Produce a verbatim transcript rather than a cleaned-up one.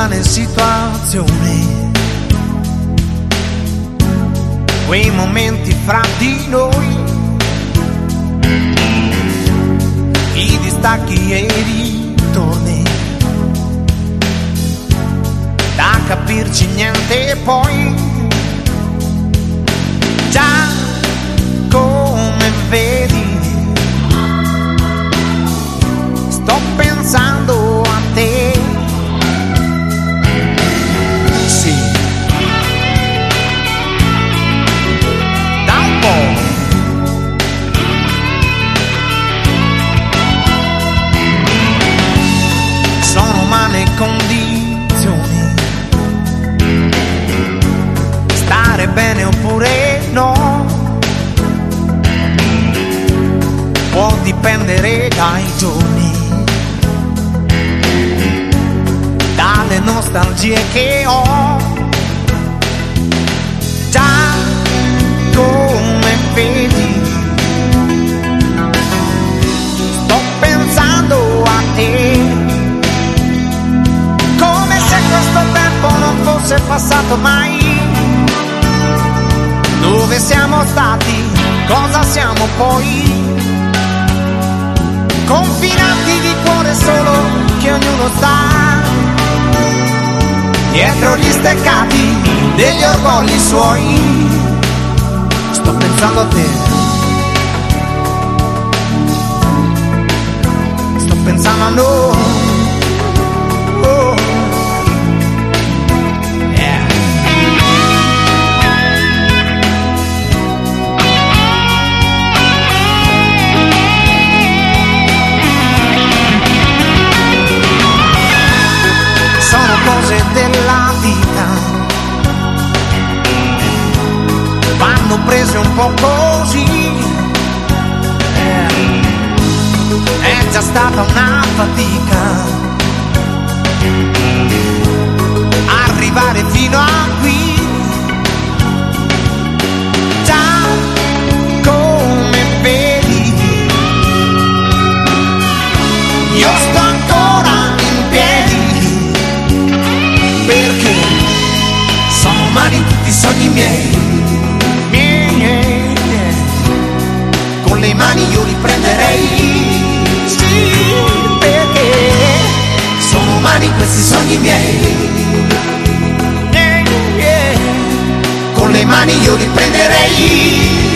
umane situazioni, quei momenti fra di noi, i distacchi e i ritorni, da capirci niente poi. Già come vedi sto pensando a te. Sì, da un po'. Sono umane condizioni, stare bene oppure no, può dipendere dai giorni, dalle nostalgie che ho. Già come vedi sto pensando a te, come se questo tempo non fosse passato mai. Dove siamo stati, cosa siamo poi? Confinati di cuore solo che ognuno sta dietro gli steccati degli orgogli suoi. Sto pensando a te, sto pensando a noi. Oh. Yeah. Sono cose della vita, vanno prese un po' così. È già stata una fatica arrivare fino a qui. Già come vedi io sto ancora in piedi, perché sono umani tutti i sogni miei, miei, miei, miei. Con le mani io li prenderei, sì, perché sono umani questi sogni miei, miei, miei. Con le mani io li prenderei.